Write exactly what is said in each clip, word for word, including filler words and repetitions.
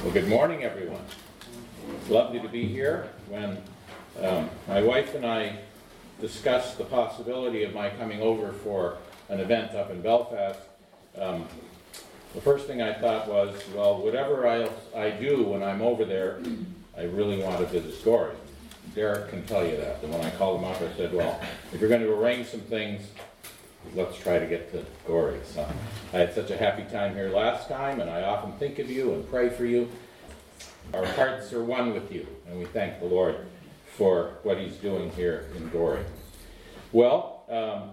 Well, good morning, everyone. It's lovely to be here. When um, my wife and I discussed the possibility of my coming over for an event up in Belfast, um, the first thing I thought was, well, whatever I, I do when I'm over there, I really want to visit Gorey. Derek can tell you that. And when I called him up, I said, well, if you're going to arrange some things, let's try to get to Gorey. So I had such a happy time here last time, and I often think of you and pray for you. Our hearts are one with you, and we thank the Lord for what he's doing here in Gorey. Well, um,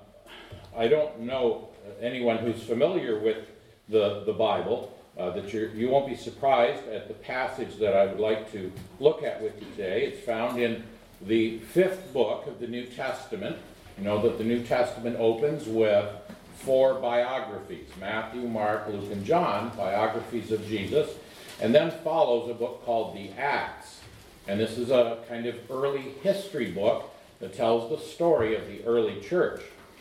I don't know anyone who's familiar with the, the Bible, uh, that you're, you won't be surprised at the passage that I would like to look at with you today. It's found in the fifth book of the New Testament. You know that the New Testament opens with four biographies, Matthew, Mark, Luke, and John, biographies of Jesus, and then follows a book called the Acts. And this is a kind of early history book that tells the story of the early church.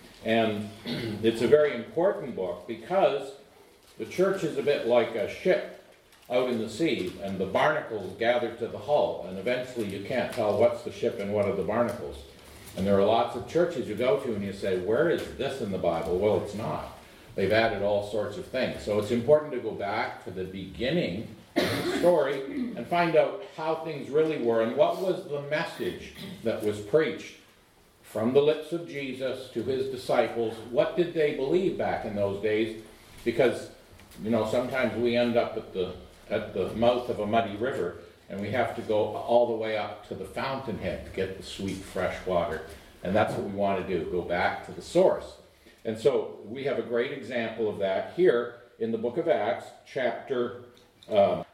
And it's a very important book because the church is a bit like a ship out in the sea, and the barnacles gather to the hull, and eventually you can't tell what's the ship and what are the barnacles. And there are lots of churches you go to and you say, where is this in the Bible? Well, it's not. They've added all sorts of things. So it's important to go back to the beginning of the story and find out how things really were and what was the message that was preached from the lips of Jesus to his disciples. What did they believe back in those days? Because, you know, sometimes we end up at the, at the mouth of a muddy river, and we have to go all the way up to the fountainhead to get the sweet, fresh water. And that's what we want to do, go back to the source. And so we have a great example of that here in the book of Acts, chapter um,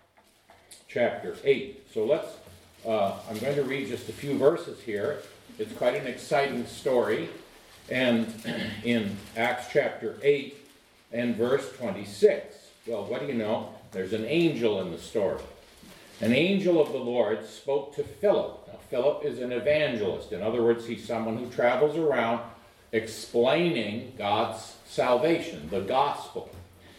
chapter eight. So let's, uh, I'm going to read just a few verses here. It's quite an exciting story. And in Acts chapter eight and verse twenty-six, well, what do you know? There's an angel in the story. An angel of the Lord spoke to Philip. Now, Philip is an evangelist. In other words, he's someone who travels around explaining God's salvation, the gospel.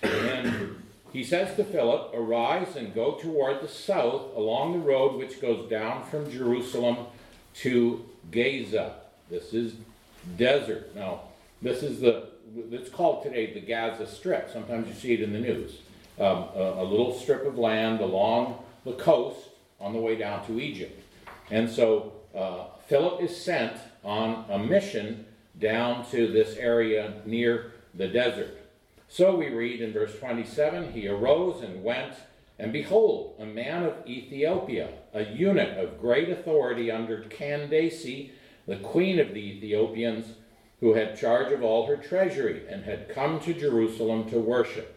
And he says to Philip, "Arise and go toward the south along the road which goes down from Jerusalem to Gaza." This is desert. Now, this is the, it's called today the Gaza Strip. Sometimes you see it in the news. Um, a, a little strip of land along the coast on the way down to Egypt. And so uh, Philip is sent on a mission down to this area near the desert. So we read in verse twenty-seven, "He arose and went, and behold, a man of Ethiopia, a eunuch of great authority under Candace, the queen of the Ethiopians, who had charge of all her treasury, and had come to Jerusalem to worship.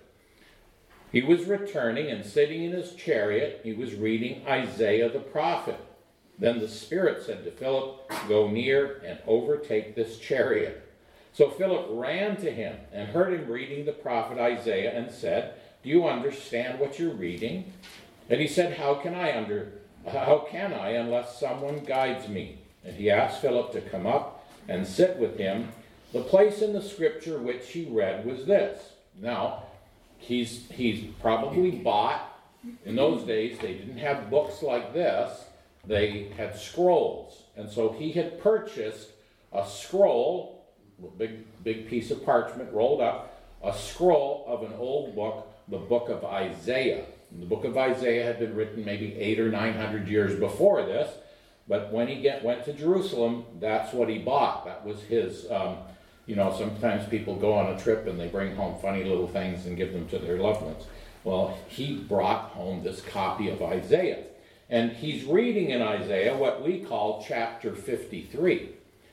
He was returning, and sitting in his chariot, he was reading Isaiah the prophet. Then the Spirit said to Philip, 'Go near and overtake this chariot.' So Philip ran to him and heard him reading the prophet Isaiah and said, 'Do you understand what you're reading?' And he said, 'How can I under, how can I unless someone guides me?' And he asked Philip to come up and sit with him. The place in the scripture which he read was this." Now, He's he's probably bought, in those days they didn't have books like this, they had scrolls. And so he had purchased a scroll, a big, big piece of parchment rolled up, a scroll of an old book, the book of Isaiah. And the book of Isaiah had been written maybe eight or nine hundred years before this, but when he get, went to Jerusalem, that's what he bought. That was his... Um, You know, sometimes people go on a trip and they bring home funny little things and give them to their loved ones. Well, he brought home this copy of Isaiah. And he's reading in Isaiah what we call chapter fifty-three.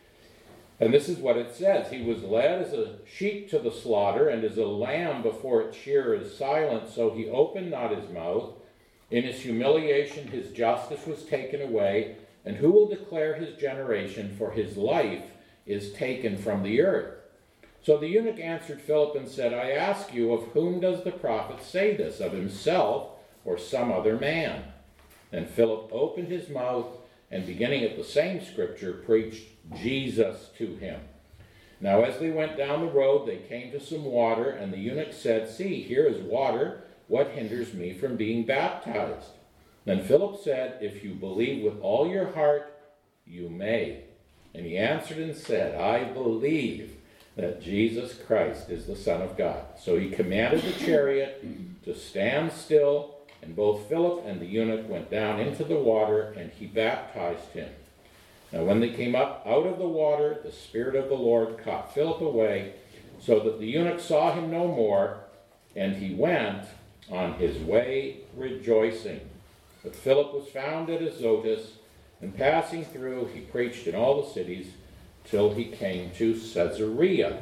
And this is what it says. "He was led as a sheep to the slaughter, and as a lamb before its shearer is silent, so he opened not his mouth. In his humiliation his justice was taken away. And who will declare his generation? For his life is taken from the earth." So the eunuch answered Philip and said, "I ask you, of whom does the prophet say this, of himself or some other man?" Then Philip opened his mouth and, beginning at the same scripture, preached Jesus to him. Now as they went down the road, they came to some water, and the eunuch said, "See, here is water. What hinders me from being baptized?" Then Philip said, "If you believe with all your heart, you may." And he answered and said, "I believe that Jesus Christ is the Son of God." So he commanded the chariot to stand still, and both Philip and the eunuch went down into the water, and he baptized him. Now when they came up out of the water, the Spirit of the Lord caught Philip away, so that the eunuch saw him no more, and he went on his way rejoicing. But Philip was found at Azotus, and passing through, he preached in all the cities till he came to Caesarea.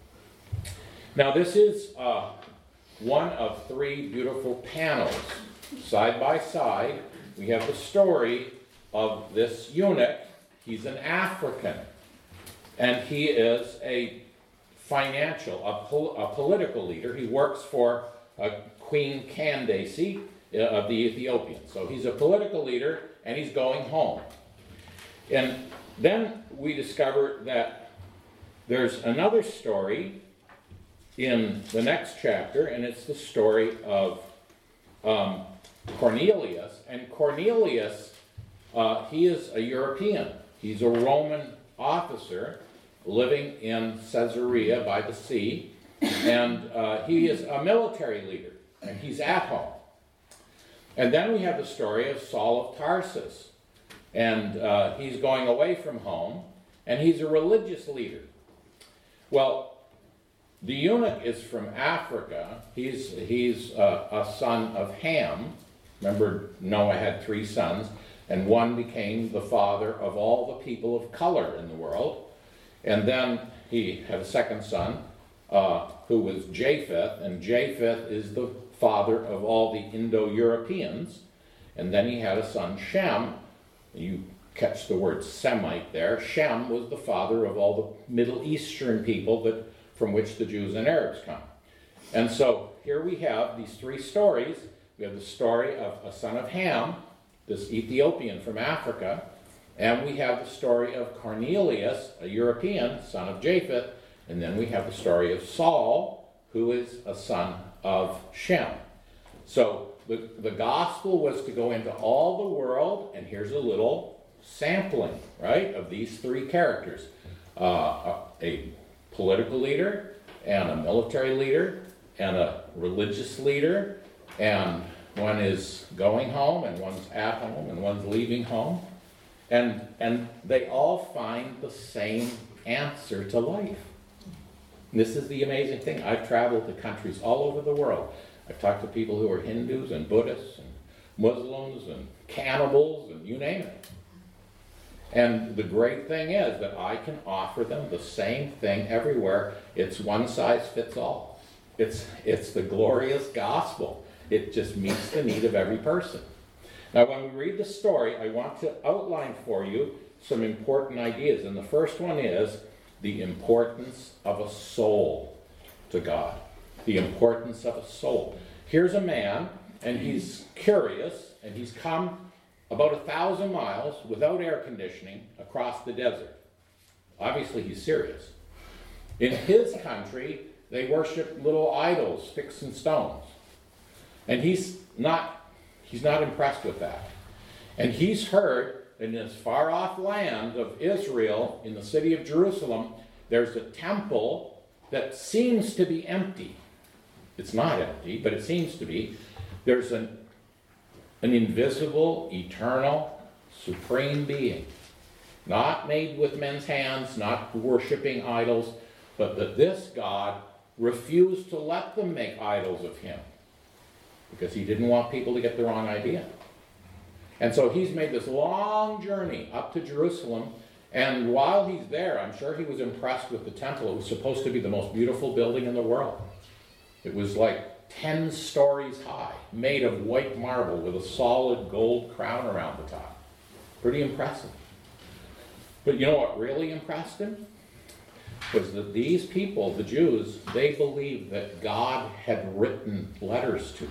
Now this is uh, one of three beautiful panels. Side by side, we have the story of this eunuch. He's an African, and he is a financial, a, pol- a political leader. He works for uh, Queen Candace uh, of the Ethiopians. So he's a political leader, and he's going home. And then we discover that there's another story in the next chapter, and it's the story of um, Cornelius. And Cornelius, uh, he is a European. He's a Roman officer living in Caesarea by the sea, and uh, he is a military leader, and he's at home. And then we have the story of Saul of Tarsus, and uh, he's going away from home, and he's a religious leader. Well, the eunuch is from Africa. He's, he's uh, a son of Ham. Remember, Noah had three sons, and one became the father of all the people of color in the world. And then he had a second son, uh, who was Japheth, and Japheth is the father of all the Indo-Europeans. And then he had a son, Shem. You catch the word Semite there. Shem was the father of all the Middle Eastern people that from which the Jews and Arabs come. And so here we have these three stories. We have the story of a son of Ham, this Ethiopian from Africa, and we have the story of Cornelius, a European, son of Japheth, and then we have the story of Saul, who is a son of Shem. So the, the gospel was to go into all the world, and here's a little sampling, right, of these three characters. Uh, a, a political leader, and a military leader, and a religious leader, and one is going home, and one's at home, and one's leaving home. And, and they all find the same answer to life. And this is the amazing thing. I've traveled to countries all over the world. I've talked to people who are Hindus and Buddhists and Muslims and cannibals and you name it. And the great thing is that I can offer them the same thing everywhere. It's one size fits all. It's, it's the glorious gospel. It just meets the need of every person. Now, when we read the story, I want to outline for you some important ideas. And the first one is the importance of a soul to God. The importance of a soul. Here's a man, and he's curious, and he's come about a thousand miles without air conditioning across the desert. Obviously, he's serious. In his country, they worship little idols fixed in stones. And he's not, he's not impressed with that. And he's heard in this far-off land of Israel, in the city of Jerusalem, there's a temple that seems to be empty. It's not empty, but it seems to be. There's an, an invisible, eternal, supreme being, not made with men's hands, not worshiping idols, but that this God refused to let them make idols of him, because he didn't want people to get the wrong idea. And so he's made this long journey up to Jerusalem, and while he's there, I'm sure he was impressed with the temple. It was supposed to be the most beautiful building in the world. It was like ten stories high, made of white marble with a solid gold crown around the top. Pretty impressive. But you know what really impressed him? Was that these people, the Jews, they believed that God had written letters to them.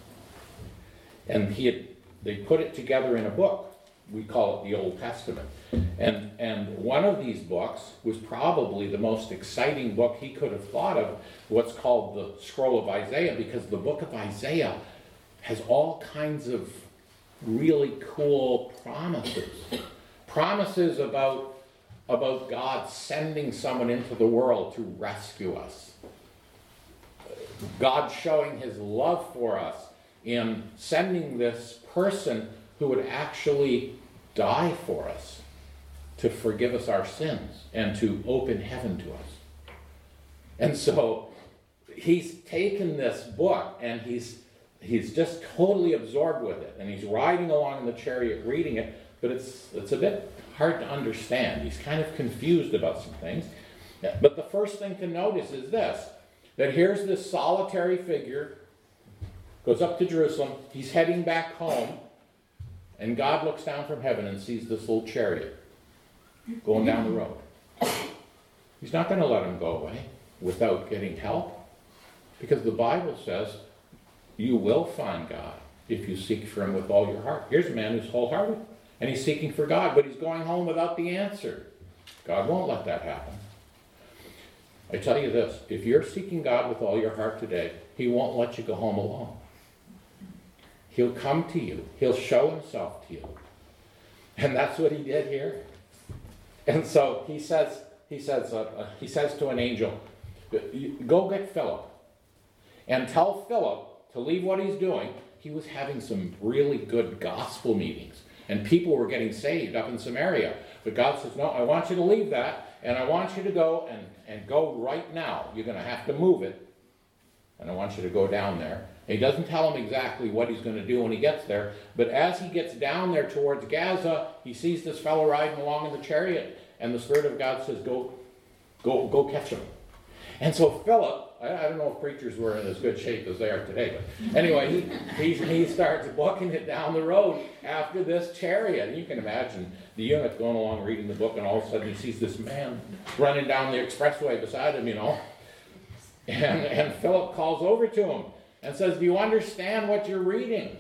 And he had, they put it together in a book. We call it the Old Testament. And, and one of these books was probably the most exciting book he could have thought of, what's called the Scroll of Isaiah, because the book of Isaiah has all kinds of really cool promises. Promises about, about God sending someone into the world to rescue us. God showing his love for us in sending this person who would actually die for us to forgive us our sins and to open heaven to us. And so he's taken this book and he's he's just totally absorbed with it. And he's riding along in the chariot reading it, but it's it's a bit hard to understand. He's kind of confused about some things. But the first thing to notice is this, that here's this solitary figure, goes up to Jerusalem, he's heading back home, and God looks down from heaven and sees this little chariot going down the road. He's not going to let him go away without getting help, because the Bible says you will find God if you seek for him with all your heart. Here's a man who's wholehearted, and he's seeking for God, but he's going home without the answer. God won't let that happen. I tell you this, if you're seeking God with all your heart today, he won't let you go home alone. He'll come to you. He'll show himself to you. And that's what he did here. And so he says, he says, uh, uh, he says to an angel, go get Philip and tell Philip to leave what he's doing. He was having some really good gospel meetings, and people were getting saved up in Samaria. But God says, no, I want you to leave that, and I want you to go and, and go right now. You're going to have to move it, and I want you to go down there. And he doesn't tell him exactly what he's going to do when he gets there, but as he gets down there towards Gaza, he sees this fellow riding along in the chariot, and the Spirit of God says, go, go, go catch him. And so Philip, I, I don't know if preachers were in as good shape as they are today, but anyway, he, he, he starts booking it down the road after this chariot. And you can imagine the eunuch going along reading the book, and all of a sudden he sees this man running down the expressway beside him, you know. And, and Philip calls over to him and says, do you understand what you're reading?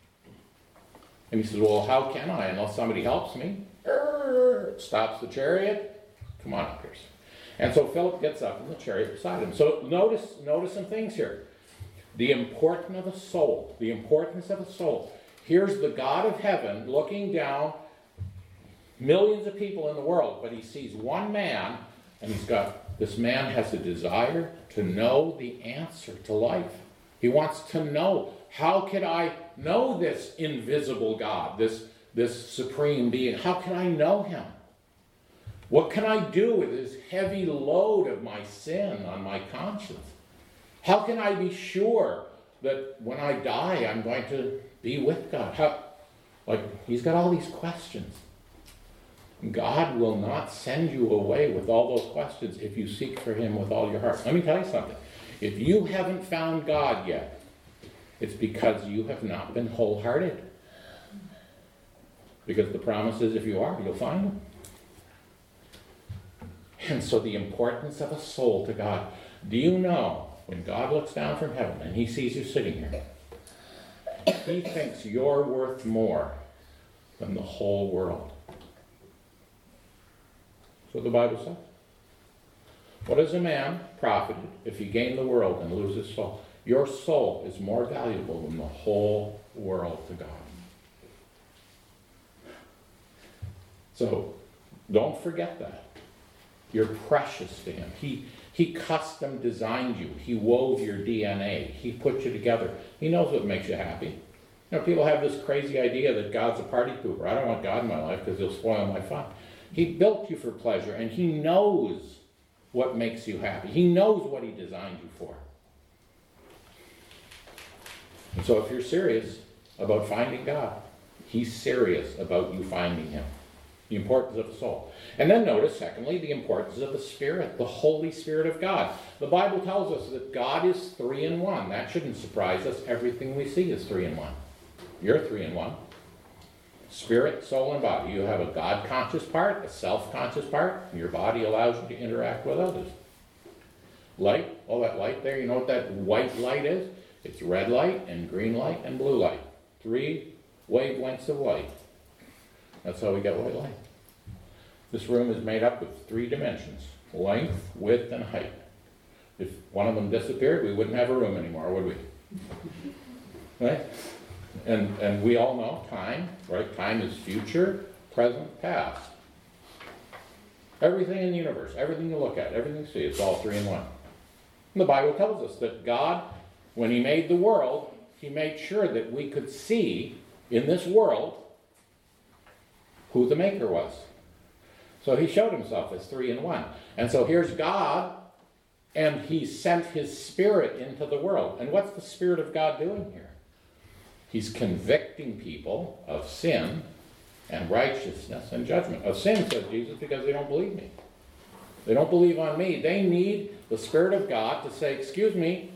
And he says, well, how can I unless somebody helps me? Stops the chariot. Come on up here. And so Philip gets up in the chariot beside him. So notice, notice some things here. The importance of a soul. The importance of a soul. Here's the God of heaven looking down, millions of people in the world, but he sees one man, and he's got, this man has a desire to know the answer to life. He wants to know, how can I know this invisible God, this, this supreme being? How can I know him? What can I do with this heavy load of my sin on my conscience? How can I be sure that when I die, I'm going to be with God? How, like, he's got all these questions. God will not send you away with all those questions if you seek for him with all your heart. Let me tell you something. If you haven't found God yet, it's because you have not been wholehearted. Because the promise is, if you are, you'll find him. And so the importance of a soul to God. Do you know, when God looks down from heaven and he sees you sitting here, he thinks you're worth more than the whole world. That's what the Bible says. What is a man profited if he gain the world and lose his soul? Your soul is more valuable than the whole world to God. So don't forget that. You're precious to him. He, he custom designed you. He wove your D N A. He put you together. He knows what makes you happy. You know, people have this crazy idea that God's a party pooper. I don't want God in my life because he'll spoil my fun. He built you for pleasure, and he knows what makes you happy. He knows what he designed you for. And so if you're serious about finding God, he's serious about you finding him. The importance of the soul. And then notice, secondly, the importance of the Spirit, the Holy Spirit of God. The Bible tells us that God is three in one. That shouldn't surprise us. Everything we see is three in one. You're three in one. Spirit, soul, and body. You have a God-conscious part, a self-conscious part, and your body allows you to interact with others. Light, all that light there, you know what that white light is? It's red light and green light and blue light. Three wavelengths of light. That's how we get white light. This room is made up of three dimensions: length, width, and height. If one of them disappeared, we wouldn't have a room anymore, would we? Right? And, and we all know time, right? Time is future, present, past. Everything in the universe, everything you look at, everything you see, it's all three in one. And the Bible tells us that God, when he made the world, he made sure that we could see in this world who the maker was. So he showed himself as three in one. And so here's God, and he sent his Spirit into the world. And what's the Spirit of God doing here? He's convicting people of sin and righteousness and judgment. Of sin, said Jesus, because they don't believe me. They don't believe on me. They need the Spirit of God to say, excuse me,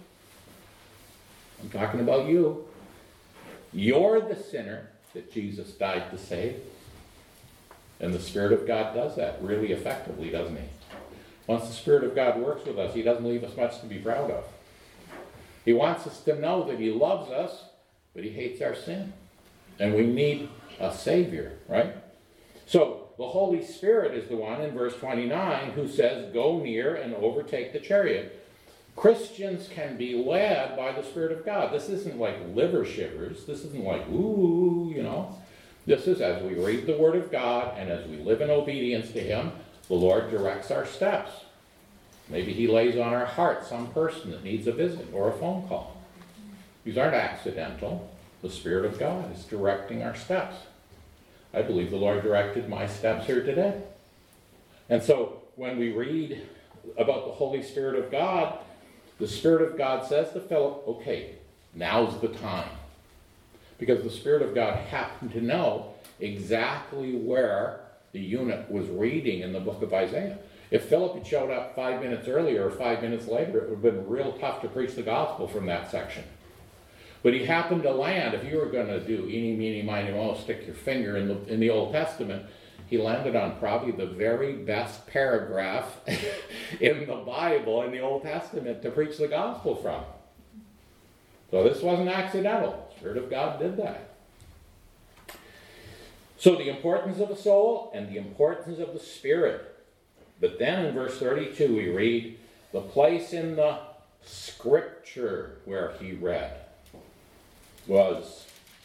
I'm talking about you. You're the sinner that Jesus died to save. And the Spirit of God does that really effectively, doesn't he? Once the Spirit of God works with us, he doesn't leave us much to be proud of. He wants us to know that he loves us, but he hates our sin. And we need a Savior, right? So the Holy Spirit is the one in verse twenty-nine who says, go near and overtake the chariot. Christians can be led by the Spirit of God. This isn't like liver shivers. This isn't like, ooh, you know. This is as we read the Word of God and as we live in obedience to him, the Lord directs our steps. Maybe he lays on our heart some person that needs a visit or a phone call. These aren't accidental. The Spirit of God is directing our steps. I believe the Lord directed my steps here today. And so when we read about the Holy Spirit of God, the Spirit of God says to Philip, okay, now's the time. Because the Spirit of God happened to know exactly where the eunuch was reading in the book of Isaiah. If Philip had showed up five minutes earlier or five minutes later, it would have been real tough to preach the gospel from that section. But he happened to land, if you were going to do eeny, meeny, miny, moe, stick your finger in the, in the Old Testament, he landed on probably the very best paragraph in the Bible, in the Old Testament, to preach the gospel from. So this wasn't accidental. The Spirit of God did that. So the importance of the soul and the importance of the Spirit. But then in verse thirty-two we read, the place in the Scripture where he read was,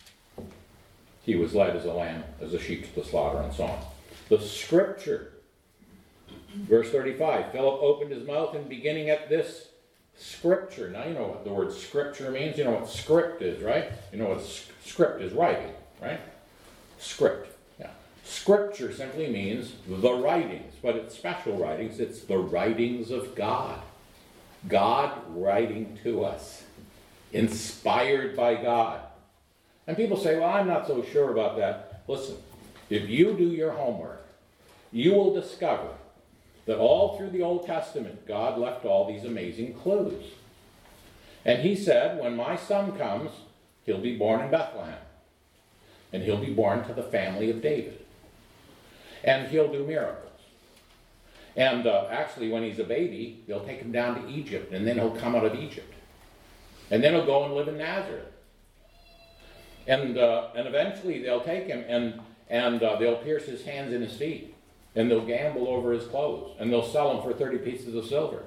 he was led as a lamb, as a sheep to the slaughter, and so on. The Scripture. Verse thirty-five, Philip opened his mouth, and beginning at this Scripture. Now you know what the word Scripture means. You know what script is, right? You know what script is, writing, right? Script. Yeah. Scripture simply means the writings, but it's special writings. It's the writings of God. God writing to us. Inspired by God. And people say, well, I'm not so sure about that. Listen, if you do your homework, you will discover that all through the Old Testament, God left all these amazing clues. And he said, when my son comes, he'll be born in Bethlehem. And he'll be born to the family of David. And he'll do miracles. And uh, actually, when he's a baby, they'll take him down to Egypt, and then he'll come out of Egypt. And then he'll go and live in Nazareth. And uh, and eventually they'll take him, and, and uh, they'll pierce his hands and his feet. And they'll gamble over his clothes. And they'll sell him for thirty pieces of silver.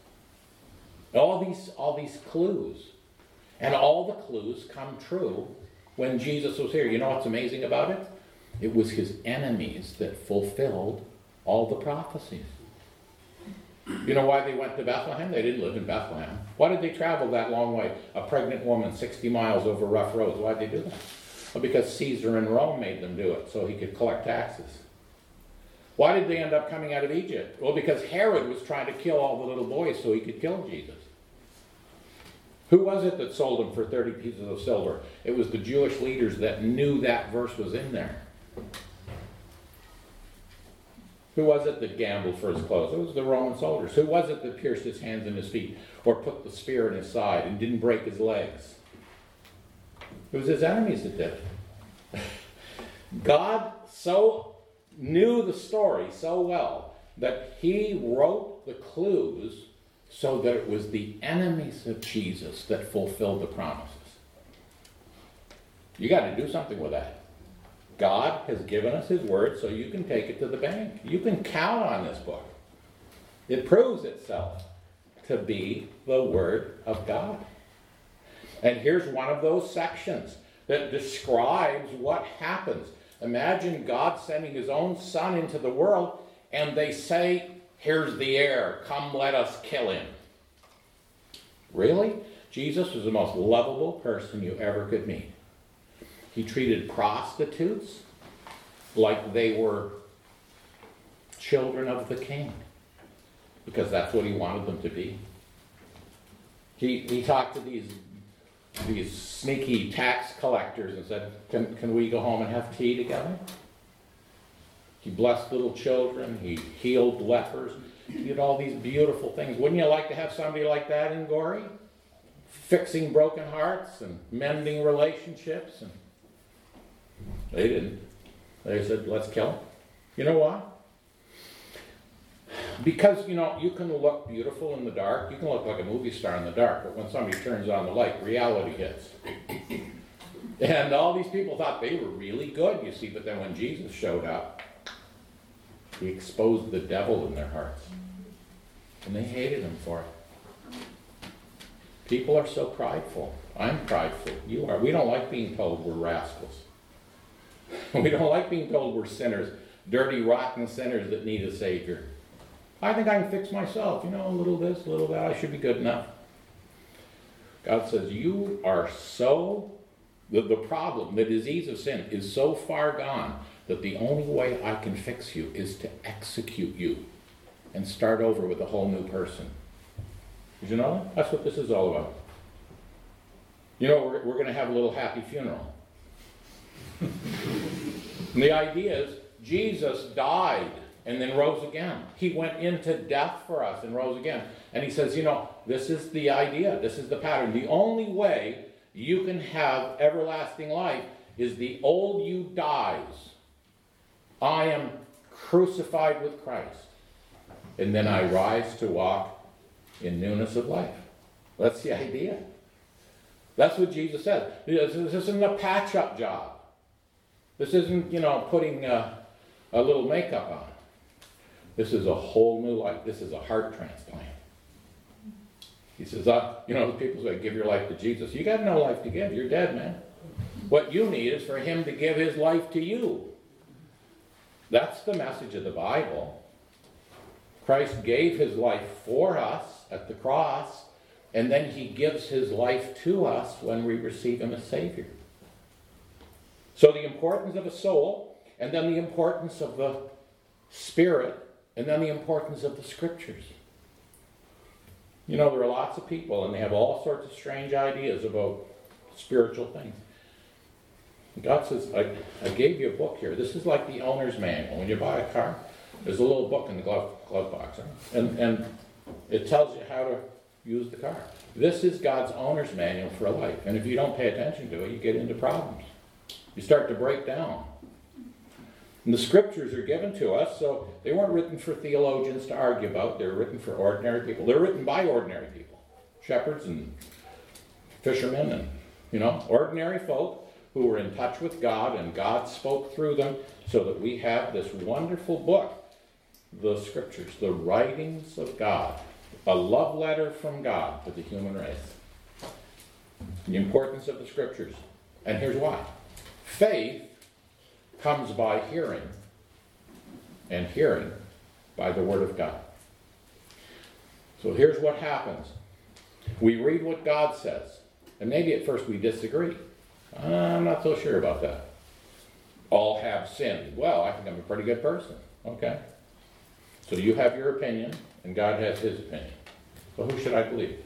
All these, all these clues. And all the clues come true when Jesus was here. You know what's amazing about it? It was his enemies that fulfilled all the prophecies. You know why they went to Bethlehem? They didn't live in Bethlehem. Why did they travel that long way? A pregnant woman sixty miles over rough roads. Why did they do that? Well, because Caesar in Rome made them do it so he could collect taxes. Why did they end up coming out of Egypt? Well, because Herod was trying to kill all the little boys so he could kill Jesus. Who was it that sold him for thirty pieces of silver? It was the Jewish leaders that knew that verse was in there. Who was it that gambled for his clothes? It was the Roman soldiers. Who was it that pierced his hands and his feet or put the spear in his side and didn't break his legs? It was his enemies that did it. God so knew the story so well that he wrote the clues so that it was the enemies of Jesus that fulfilled the promises. You got to do something with that. God has given us his word so you can take it to the bank. You can count on this book. It proves itself to be the word of God. And here's one of those sections that describes what happens. Imagine God sending his own son into the world, and they say, here's the heir, come let us kill him. Really? Jesus was the most lovable person you ever could meet. He treated prostitutes like they were children of the king, because that's what he wanted them to be. He, he talked to these, these sneaky tax collectors and said, can, can we go home and have tea together? He blessed little children. He healed lepers. He did all these beautiful things. Wouldn't you like to have somebody like that in Gorey? Fixing broken hearts and mending relationships. And they didn't. They said, let's kill him. You know why? Because, you know, you can look beautiful in the dark. You can look like a movie star in the dark. But when somebody turns on the light, reality hits. And all these people thought they were really good, you see. But then when Jesus showed up, he exposed the devil in their hearts. And they hated him for it. People are so prideful. I'm prideful. You are. We don't like being told we're rascals. We don't like being told we're sinners, dirty, rotten sinners that need a Savior. I think I can fix myself. You know, a little this, a little that. I should be good enough. God says, you are so, the, the problem, the disease of sin is so far gone that the only way I can fix you is to execute you and start over with a whole new person. Did you know that? That's what this is all about. You know, we're, we're going to have a little happy funeral. And the idea is, Jesus died and then rose again. He went into death for us and rose again. And he says, you know, this is the idea. This is the pattern. The only way you can have everlasting life is the old you dies. I am crucified with Christ. And then I rise to walk in newness of life. That's the idea. That's what Jesus said. This isn't a patch-up job. This isn't, you know, putting uh, a little makeup on. This is a whole new life. This is a heart transplant. He says, uh, you know, people say, give your life to Jesus. You got no life to give. You're dead, man. What you need is for him to give his life to you. That's the message of the Bible. Christ gave his life for us at the cross, and then he gives his life to us when we receive him as Savior. So the importance of a soul, and then the importance of the Spirit, and then the importance of the Scriptures. You know, there are lots of people, and they have all sorts of strange ideas about spiritual things. God says, I, I gave you a book here. This is like the owner's manual. When you buy a car, there's a little book in the glove, glove box. Right? And, and it tells you how to use the car. This is God's owner's manual for life. And if you don't pay attention to it, you get into problems. You start to break down. And the Scriptures are given to us, so they weren't written for theologians to argue about. They were written for ordinary people. They're written by ordinary people. Shepherds and fishermen and, you know, ordinary folk who were in touch with God, and God spoke through them so that we have this wonderful book, the Scriptures, the writings of God, a love letter from God to the human race. The importance of the Scriptures. And here's why. Faith comes by hearing, and hearing by the Word of God. So here's what happens. We read what God says, and maybe at first we disagree. I'm not so sure about that. All have sinned. Well, I think I'm a pretty good person. Okay. So you have your opinion, and God has his opinion. So who should I believe?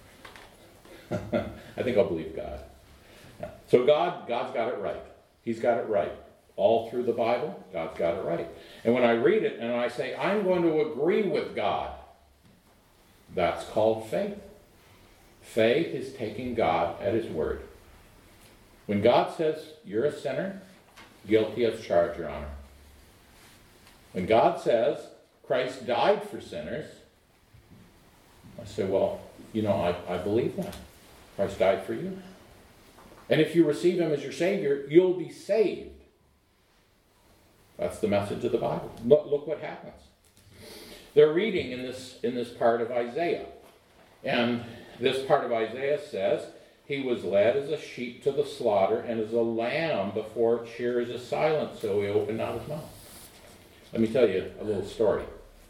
I think I'll believe God. So God, God's got it right. He's got it right. All through the Bible, God's got it right. And when I read it and I say, I'm going to agree with God, that's called faith. Faith is taking God at his word. When God says, you're a sinner, guilty as charged, Your Honor. When God says, Christ died for sinners, I say, well, you know, I, I believe that. Christ died for you. And if you receive him as your Savior, you'll be saved. That's the message of the Bible. Look, look what happens. They're reading in this, in this part of Isaiah. And this part of Isaiah says, he was led as a sheep to the slaughter, and as a lamb before its shearers is silent, so he opened not his mouth. Let me tell you a little story.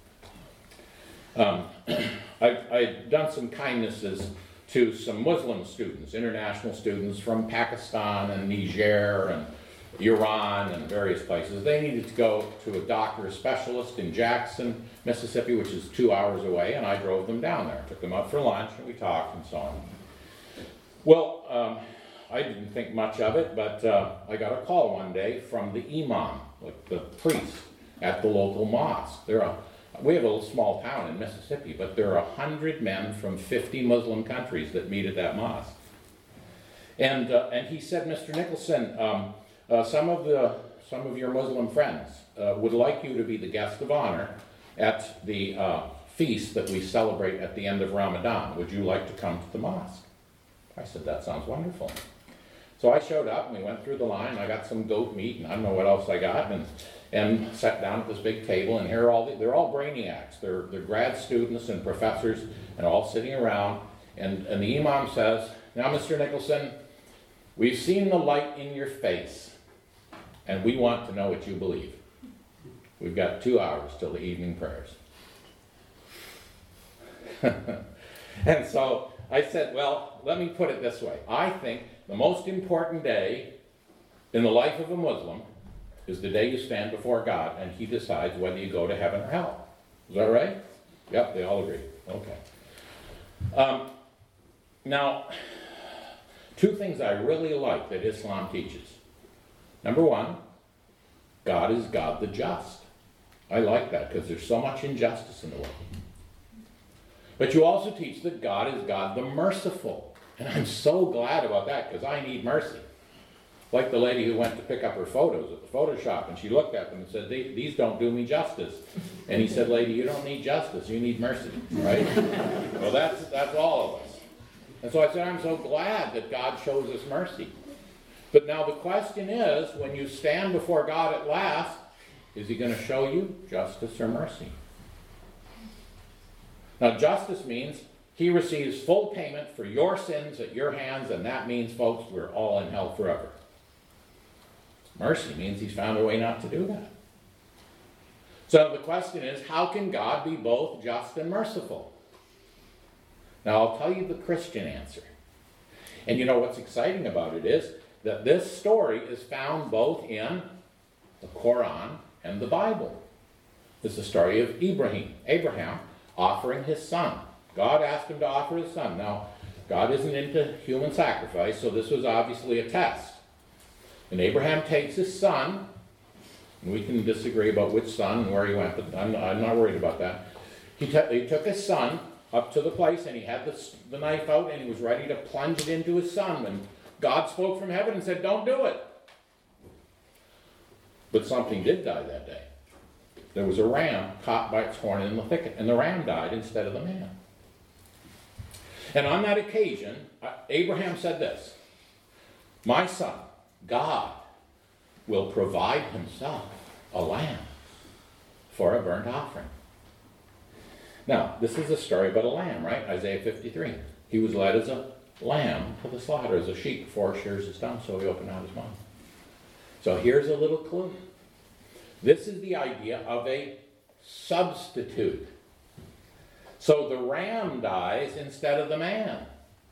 Um, I've, I've done some kindnesses to some Muslim students, international students from Pakistan and Niger and Iran and various places. They needed to go to a doctor, a specialist in Jackson, Mississippi, which is two hours away, and I drove them down there. Took them out for lunch, and we talked and so on. Well, um, I didn't think much of it, but uh, I got a call one day from the imam, like the priest, at the local mosque. There are, we have a little small town in Mississippi, but there are a hundred men from fifty Muslim countries that meet at that mosque. And uh, and he said, Mister Nicholson, um, uh, some of the some of your Muslim friends uh, would like you to be the guest of honor at the uh, feast that we celebrate at the end of Ramadan. Would you like to come to the mosque? I said, that sounds wonderful. So I showed up, and we went through the line. I got some goat meat, and I don't know what else I got, and and sat down at this big table, and here are all the, they're all brainiacs. They're, they're grad students and professors, and all sitting around, and, and the imam says, now, Mister Nicholson, we've seen the light in your face, and we want to know what you believe. We've got two hours till the evening prayers. And so I said, well, let me put it this way. I think the most important day in the life of a Muslim is the day you stand before God and he decides whether you go to heaven or hell. Is that right? Yep, they all agree. Okay. Um, now, two things I really like that Islam teaches. Number one, God is God the just. I like that because there's so much injustice in the world. But you also teach that God is God the merciful. And I'm so glad about that because I need mercy. Like the lady who went to pick up her photos at the photo shop, and she looked at them and said, these don't do me justice. And he said, lady, you don't need justice, you need mercy, right? Well, that's, that's all of us. And so I said, I'm so glad that God shows us mercy. But now the question is, when you stand before God at last, is he going to show you justice or mercy? Now, justice means he receives full payment for your sins at your hands, and that means, folks, we're all in hell forever. Mercy means he's found a way not to do that. So the question is, how can God be both just and merciful? Now, I'll tell you the Christian answer. And you know what's exciting about it is that this story is found both in the Quran and the Bible. It's the story of Ibrahim, Abraham offering his son. God asked him to offer his son. Now, God isn't into human sacrifice, so this was obviously a test. And Abraham takes his son, and we can disagree about which son and where he went, but I'm, I'm not worried about that. He, t- he took his son up to the place, and he had the, the knife out, and he was ready to plunge it into his son. And God spoke from heaven and said, don't do it. But something did die that day. There was a ram caught by its horn in the thicket, and the ram died instead of the man. And on that occasion, Abraham said this, my son, God will provide himself a lamb for a burnt offering. Now, this is a story about a lamb, right? Isaiah fifty-three. He was led as a lamb to the slaughter, as a sheep before it shears its tongue, so he opened out his mouth. So here's a little clue. This is the idea of a substitute. So the ram dies instead of the man.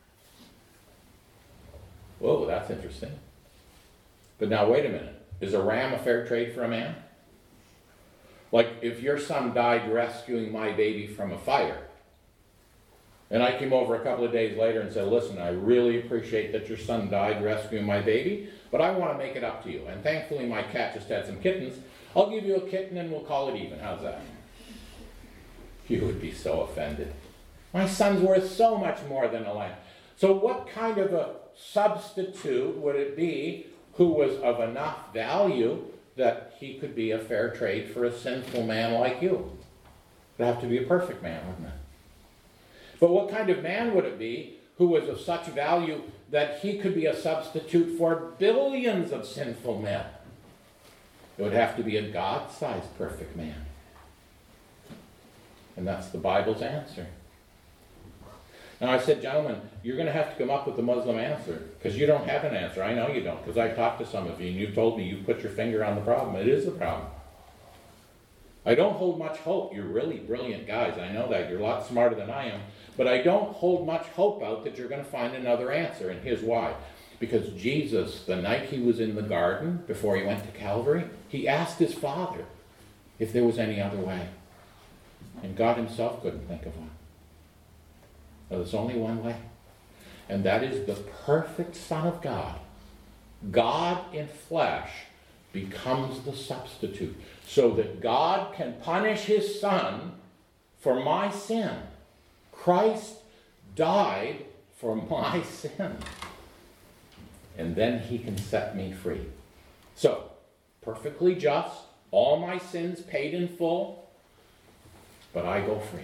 Whoa, that's interesting. But now wait a minute. Is a ram a fair trade for a man? Like if your son died rescuing my baby from a fire, and I came over a couple of days later and said, listen, I really appreciate that your son died rescuing my baby, but I want to make it up to you. And thankfully my cat just had some kittens. I'll give you a kitten and we'll call it even. How's that? You would be so offended. My son's worth so much more than a lamb. So what kind of a substitute would it be who was of enough value that he could be a fair trade for a sinful man like you? It'd have to be a perfect man, wouldn't it? But what kind of man would it be who was of such value that he could be a substitute for billions of sinful men? It would have to be a God-sized perfect man. And that's the Bible's answer. And I said, gentlemen, you're going to have to come up with the Muslim answer, because you don't have an answer. I know you don't, because I've talked to some of you, and you've told me you've put your finger on the problem. It is the problem. I don't hold much hope. You're really brilliant guys. I know that. You're a lot smarter than I am. But I don't hold much hope out that you're going to find another answer, and here's why. Because Jesus, the night he was in the garden, before he went to Calvary, he asked his Father if there was any other way. And God himself couldn't think of one. So there's only one way. And that is the perfect Son of God. God in flesh becomes the substitute, so that God can punish his Son for my sin. Christ died for my sin. And then he can set me free. So, perfectly just, all my sins paid in full, but I go free.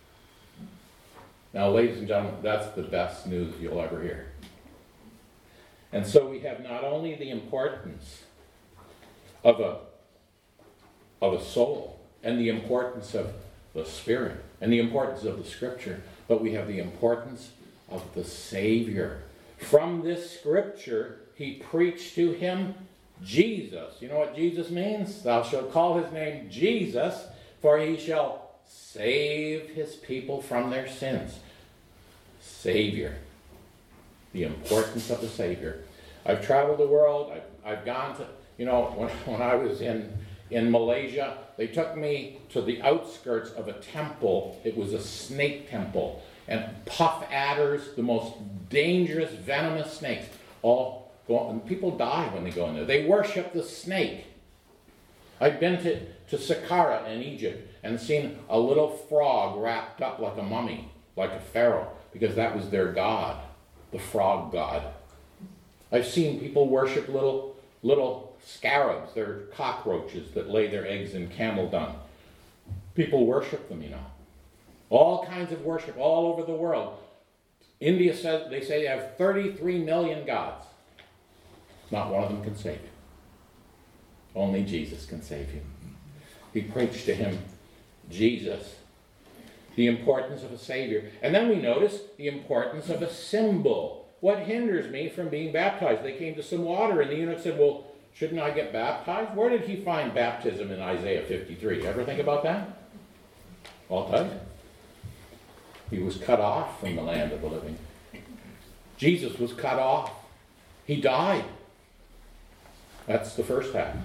Now, ladies and gentlemen, that's the best news you'll ever hear. And so we have not only the importance of a, of a soul, and the importance of the Spirit, and the importance of the Scripture, but we have the importance of the Savior. From this Scripture, he preached to him Jesus. You know what Jesus means? Thou shalt call his name Jesus, for he shall save his people from their sins. Savior. The importance of the Savior. I've traveled the world. I've, I've gone to, you know, when, when I was in, in Malaysia, they took me to the outskirts of a temple. It was a snake temple. And puff adders, the most dangerous, venomous snakes, all go, and people die when they go in there. They worship the snake. I've been to, to Saqqara in Egypt and seen a little frog wrapped up like a mummy, like a pharaoh, because that was their god, the frog god. I've seen people worship little, little scarabs. They're cockroaches that lay their eggs in camel dung. People worship them, you know. All kinds of worship all over the world. India says, they say they have thirty-three million gods. Not one of them can save you. Only Jesus can save you. He preached to him Jesus, the importance of a Savior. And then we notice the importance of a symbol. What hinders me from being baptized? They came to some water, and the eunuch said, well, shouldn't I get baptized? Where did he find baptism in Isaiah fifty-three? Ever think about that? I'll tell you. He was cut off from the land of the living. Jesus was cut off. He died. That's the first half.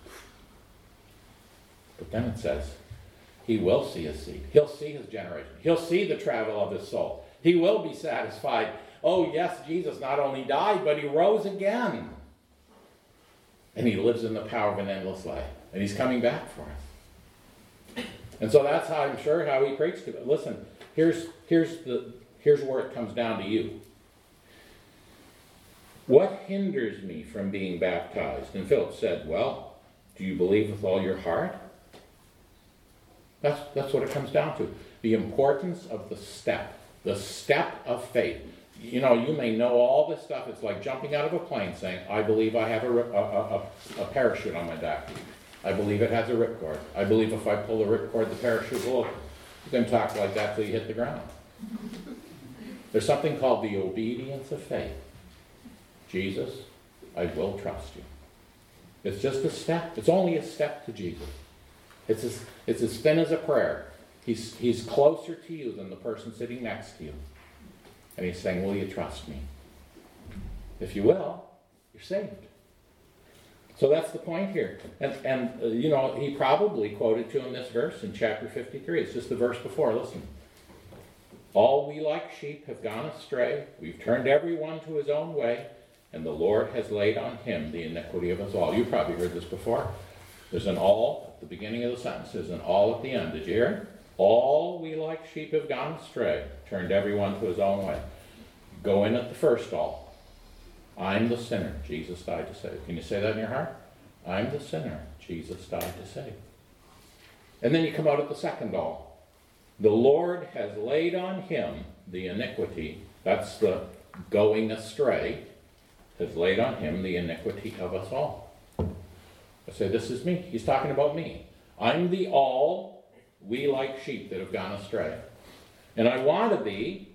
But then it says, he will see his seed. He'll see his generation. He'll see the travel of his soul. He will be satisfied. Oh, yes, Jesus not only died, but he rose again. And he lives in the power of an endless life. And he's coming back for us. And so that's how I'm sure how he preached to it. Listen, here's, here's, the, here's where it comes down to you. What hinders me from being baptized? And Philip said, well, do you believe with all your heart? That's, that's what it comes down to. The importance of the step. The step of faith. You know, you may know all this stuff. It's like jumping out of a plane saying, I believe I have a, a, a, a parachute on my back. I believe it has a ripcord. I believe if I pull the ripcord, the parachute will open. You can talk like that till you hit the ground. There's something called the obedience of faith. Jesus, I will trust you. It's just a step. It's only a step to Jesus. It's as, it's as thin as a prayer. He's, he's closer to you than the person sitting next to you. And he's saying, will you trust me? If you will, you're saved. So that's the point here. And, and uh, you know, he probably quoted to him this verse in chapter fifty-three. It's just the verse before. Listen. All we like sheep have gone astray. We've turned everyone to his own way. And the Lord has laid on him the iniquity of us all. You've probably heard this before. There's an all at the beginning of the sentence. There's an all at the end. Did you hear it? All we like sheep have gone astray, turned everyone to his own way. Go in at the first all. I'm the sinner. Jesus died to save. Can you say that in your heart? I'm the sinner. Jesus died to save. And then you come out at the second all. The Lord has laid on him the iniquity. That's the going astray. Has laid on him the iniquity of us all. I say, this is me. He's talking about me. I'm the all we like sheep that have gone astray. And I want to be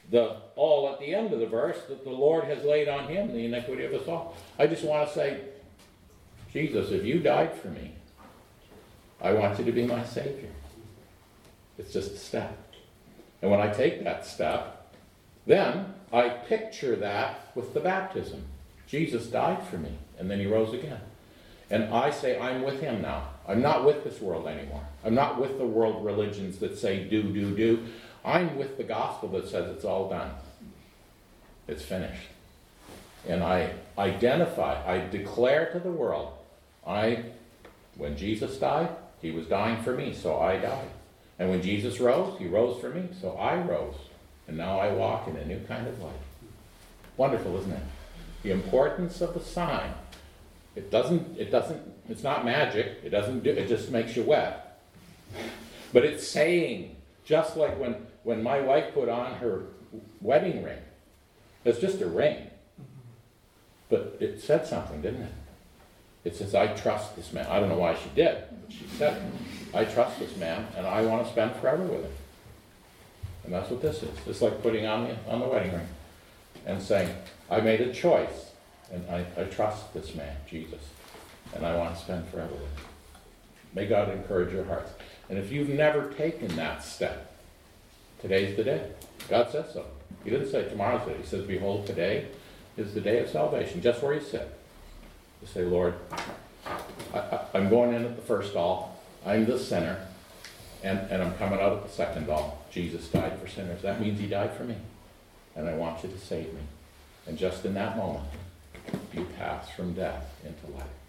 the all at the end of the verse, that the Lord has laid on him the iniquity of us all. I just want to say, Jesus, if you died for me, I want you to be my Savior. It's just a step. And when I take that step, then I picture that with the baptism. Jesus died for me, and then he rose again. And I say, I'm with him now. I'm not with this world anymore. I'm not with the world religions that say do, do, do. I'm with the gospel that says it's all done. It's finished. And I identify, I declare to the world, I, when Jesus died, he was dying for me, so I died. And when Jesus rose, he rose for me, so I rose. And now I walk in a new kind of life. Wonderful, isn't it? The importance of the sign. It doesn't, it doesn't, it's not magic. It doesn't do, it just makes you wet. But it's saying, just like when, when my wife put on her wedding ring. It's just a ring. But it said something, didn't it? It says, I trust this man. I don't know why she did, but she said it. I trust this man, and I want to spend forever with him. And that's what this is. It's like putting on the, on the wedding ring and saying, I made a choice, and I, I trust this man, Jesus, and I want to spend forever with him. May God encourage your hearts. And if you've never taken that step, today's the day. God says so. He didn't say tomorrow's the day. He says, behold, today is the day of salvation, just where you sit. You say, Lord, I, I, I'm going in at the first stall. I'm the sinner, and, and I'm coming out at the second stall. Jesus died for sinners. That means he died for me, and I want you to save me. And just in that moment, you pass from death into life.